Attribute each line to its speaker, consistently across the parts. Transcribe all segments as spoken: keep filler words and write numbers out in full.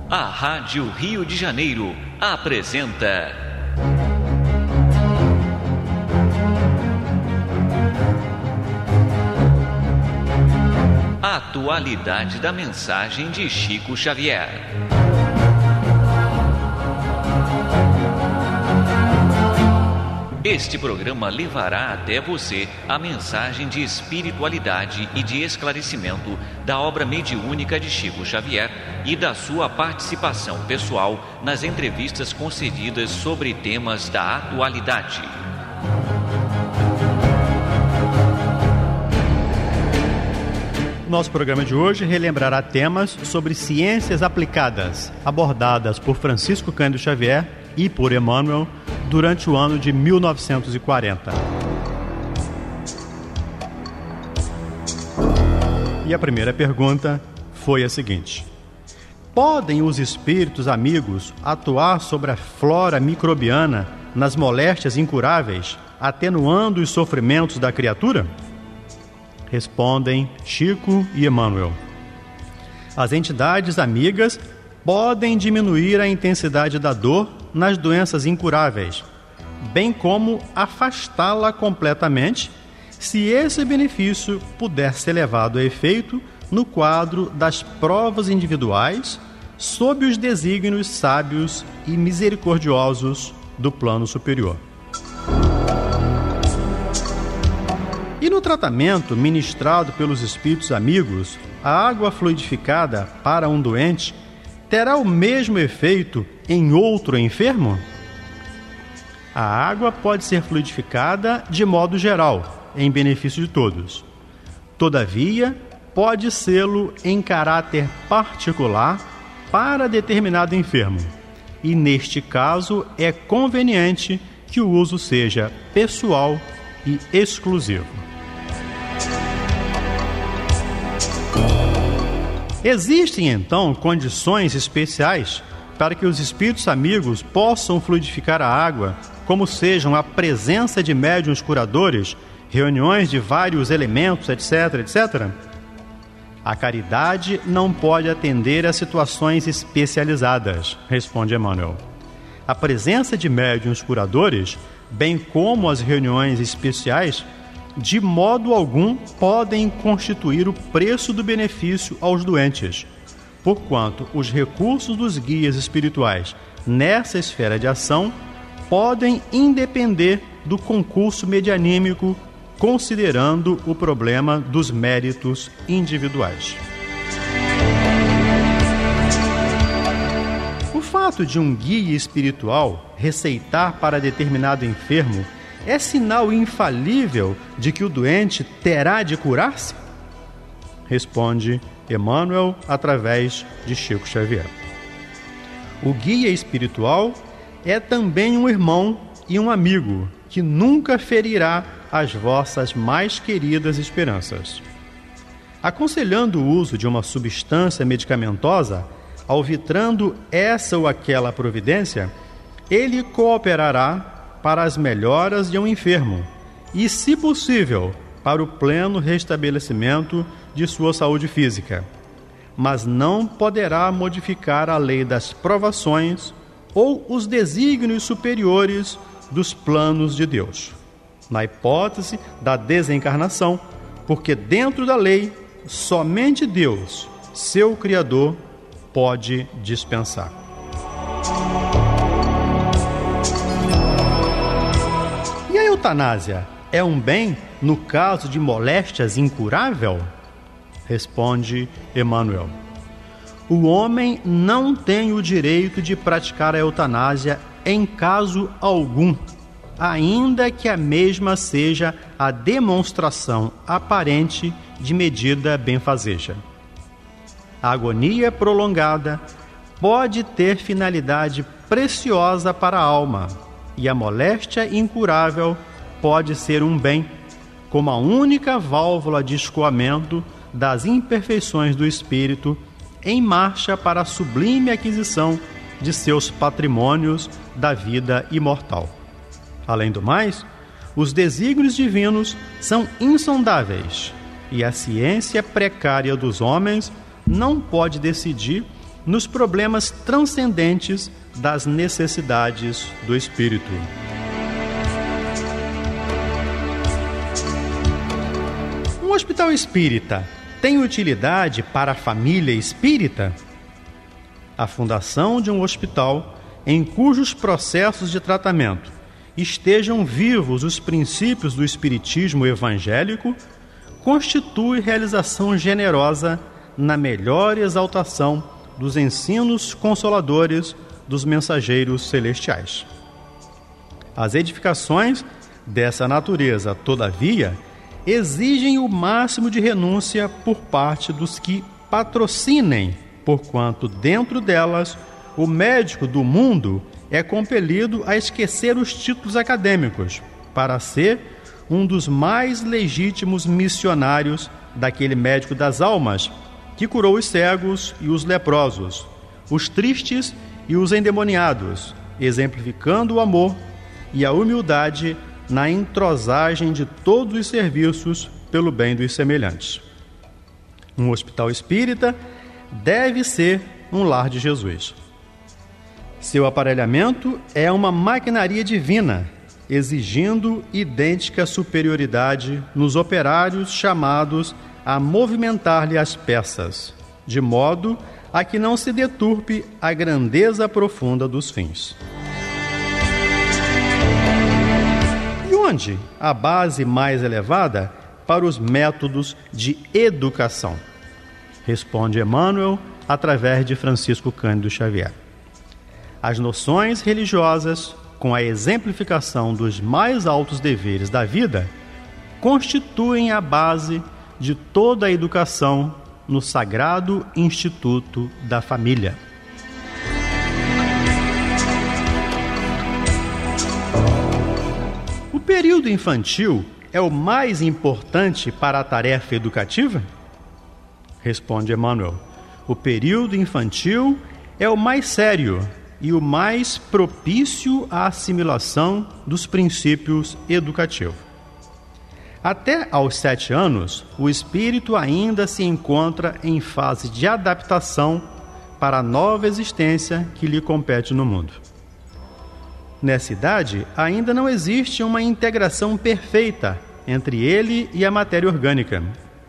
Speaker 1: A Rádio Rio de Janeiro apresenta Atualidade da mensagem de Chico Xavier. Este programa levará até você a mensagem de espiritualidade e de esclarecimento da obra mediúnica de Chico Xavier e da sua participação pessoal nas entrevistas concedidas sobre temas da atualidade.
Speaker 2: Nosso programa de hoje relembrará temas sobre ciências aplicadas, abordadas por Francisco Cândido Xavier e por Emmanuel durante o ano de mil novecentos e quarenta. E a primeira pergunta foi a seguinte: podem os espíritos amigos atuar sobre a flora microbiana nas moléstias incuráveis, atenuando os sofrimentos da criatura? Respondem Chico e Emmanuel. As entidades amigas podem diminuir a intensidade da dor nas doenças incuráveis, bem como afastá-la completamente, se esse benefício puder ser levado a efeito no quadro das provas individuais, sob os desígnios sábios e misericordiosos do plano superior. E no tratamento ministrado pelos espíritos amigos, a água fluidificada para um doente terá o mesmo efeito em outro enfermo? A água pode ser fluidificada de modo geral, em benefício de todos. Todavia, pode sê-lo em caráter particular para determinado enfermo. E neste caso, é conveniente que o uso seja pessoal e exclusivo. Existem, então, condições especiais para que os espíritos amigos possam fluidificar a água, como sejam a presença de médiuns curadores, reuniões de vários elementos, etc, etcétera? A caridade não pode atender a situações especializadas, responde Emmanuel. A presença de médiuns curadores, bem como as reuniões especiais, de modo algum podem constituir o preço do benefício aos doentes, porquanto os recursos dos guias espirituais nessa esfera de ação podem independer do concurso medianímico, considerando o problema dos méritos individuais. O fato de um guia espiritual receitar para determinado enfermo é sinal infalível de que o doente terá de curar-se? Responde Emmanuel através de Chico Xavier. O guia espiritual é também um irmão e um amigo que nunca ferirá as vossas mais queridas esperanças. Aconselhando o uso de uma substância medicamentosa, alvitrando essa ou aquela providência, ele cooperará para as melhoras de um enfermo e, se possível, para o pleno restabelecimento de sua saúde física, mas não poderá modificar a lei das provações ou os desígnios superiores dos planos de Deus, na hipótese da desencarnação, porque dentro da lei, somente Deus, seu Criador, pode dispensar. E a eutanásia é um bem no caso de moléstias incurável? Responde Emmanuel. O homem não tem o direito de praticar a eutanásia em caso algum, ainda que a mesma seja a demonstração aparente de medida benfazeja. A agonia prolongada pode ter finalidade preciosa para a alma, e a moléstia incurável pode ser um bem, como a única válvula de escoamento das imperfeições do espírito em marcha para a sublime aquisição de seus patrimônios da vida imortal. Além do mais, os desígnios divinos são insondáveis e a ciência precária dos homens não pode decidir nos problemas transcendentes das necessidades do espírito. Um hospital espírita tem utilidade para a família espírita? A fundação de um hospital em cujos processos de tratamento estejam vivos os princípios do espiritismo evangélico constitui realização generosa na melhor exaltação dos ensinos consoladores dos mensageiros celestiais. As edificações dessa natureza, todavia, exigem o máximo de renúncia por parte dos que patrocinem, porquanto dentro delas o médico do mundo é compelido a esquecer os títulos acadêmicos para ser um dos mais legítimos missionários daquele médico das almas que curou os cegos e os leprosos, os tristes e os endemoniados, exemplificando o amor e a humildade na entrosagem de todos os serviços pelo bem dos semelhantes. Um hospital espírita deve ser um lar de Jesus. Seu aparelhamento é uma maquinaria divina, exigindo idêntica superioridade nos operários chamados a movimentar-lhe as peças, de modo a que não se deturpe a grandeza profunda dos fins. E onde a base mais elevada para os métodos de educação? Responde Emmanuel através de Francisco Cândido Xavier. As noções religiosas, com a exemplificação dos mais altos deveres da vida, constituem a base de toda a educação no sagrado instituto da família. O período infantil é o mais importante para a tarefa educativa? Responde Emmanuel. O período infantil é o mais sério e o mais propício à assimilação dos princípios educativos. Até aos sete anos, o espírito ainda se encontra em fase de adaptação para a nova existência que lhe compete no mundo. Nessa idade, ainda não existe uma integração perfeita entre ele e a matéria orgânica.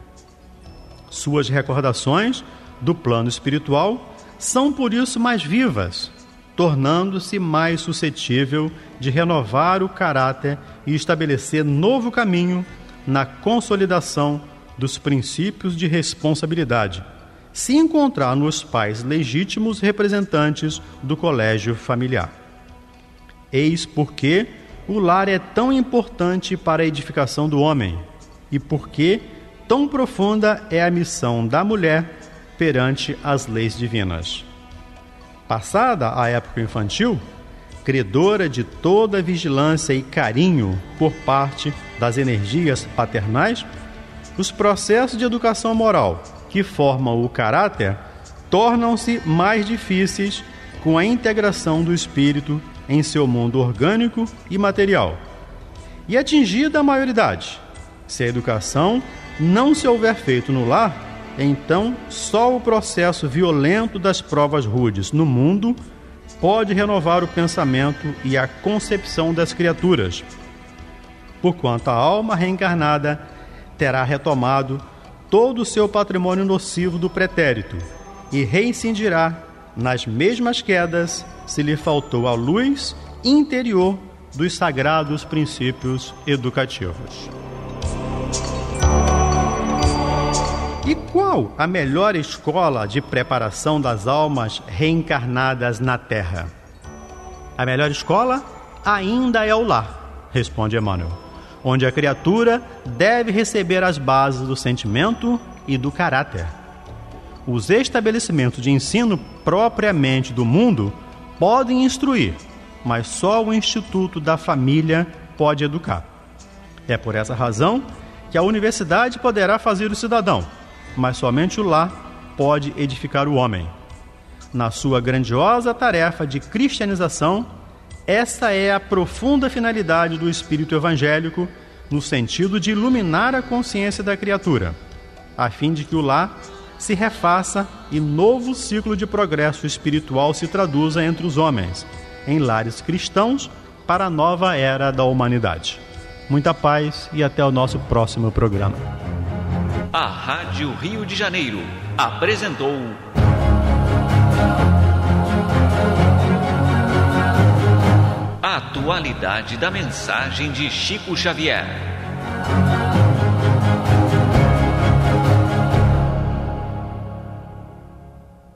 Speaker 2: Suas recordações do plano espiritual são por isso mais vivas, tornando-se mais suscetível de renovar o caráter e estabelecer novo caminho na consolidação dos princípios de responsabilidade, se encontrar nos pais legítimos representantes do colégio familiar. Eis porque o lar é tão importante para a edificação do homem e porque tão profunda é a missão da mulher perante as leis divinas. Passada a época infantil, credora de toda vigilância e carinho por parte das energias paternais, os processos de educação moral que formam o caráter tornam-se mais difíceis com a integração do espírito em seu mundo orgânico e material. E atingida a maioridade, se a educação não se houver feito no lar, então só o processo violento das provas rudes no mundo pode renovar o pensamento e a concepção das criaturas, porquanto a alma reencarnada terá retomado todo o seu patrimônio nocivo do pretérito e reincidirá nas mesmas quedas se lhe faltou a luz interior dos sagrados princípios educativos. E qual a melhor escola de preparação das almas reencarnadas na Terra? A melhor escola ainda é o lar, responde Emmanuel, onde a criatura deve receber as bases do sentimento e do caráter. Os estabelecimentos de ensino propriamente do mundo podem instruir, mas só o Instituto da Família pode educar. É por essa razão que a universidade poderá fazer o cidadão, mas somente o lar pode edificar o homem. Na sua grandiosa tarefa de cristianização, essa é a profunda finalidade do espírito evangélico, no sentido de iluminar a consciência da criatura, a fim de que o lar se refaça e novo ciclo de progresso espiritual se traduza entre os homens, em lares cristãos, para a nova era da humanidade. Muita paz e até o nosso próximo programa.
Speaker 1: A Rádio Rio de Janeiro apresentou a atualidade da mensagem de Chico Xavier.